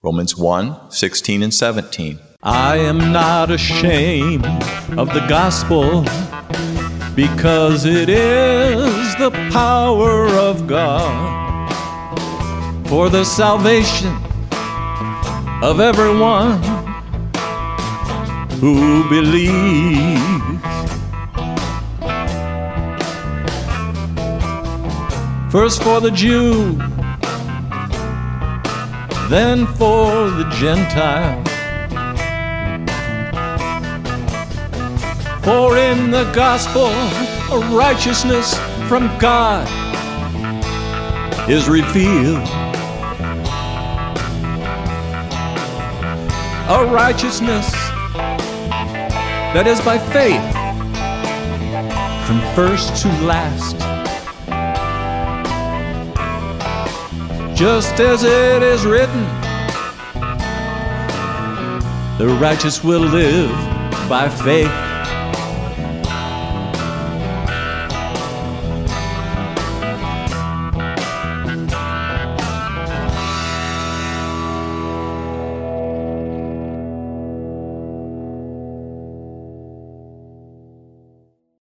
Romans 1:16 and 17. I am not ashamed of the gospel, because it is the power of God for the salvation of everyone who believes. First for the Jew, then for the Gentile. For in the gospel a righteousness from God is revealed, a righteousness that is by faith from first to last. Just as it is written, the righteous will live by faith.